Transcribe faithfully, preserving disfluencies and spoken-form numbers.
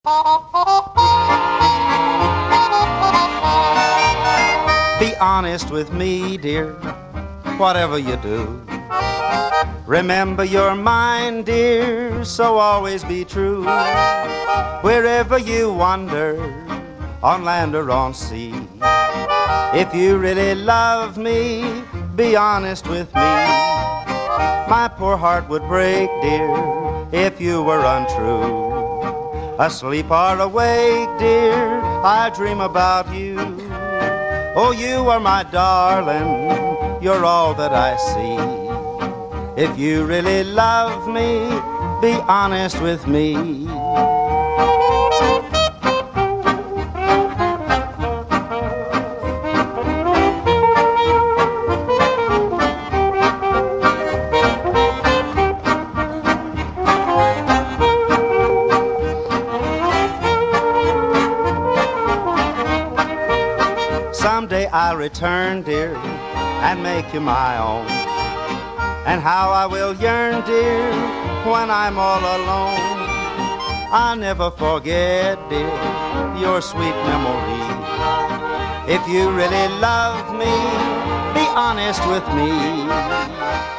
Be honest with me, dear, whatever you do. Remember you're mine, dear, so always be true. Wherever you wander, on land or on sea, if you really love me, be honest with me. My poor heart would break, dear, if you were untrue. Asleep or awake, dear, I dream about you. Oh, you are my darling, you're all that I see. If you really love me, be honest with me. Someday I'll return, dear, and make you my own. And how I will yearn, dear, when I'm all alone. I'll never forget, dear, your sweet memory. If you really love me, be honest with me.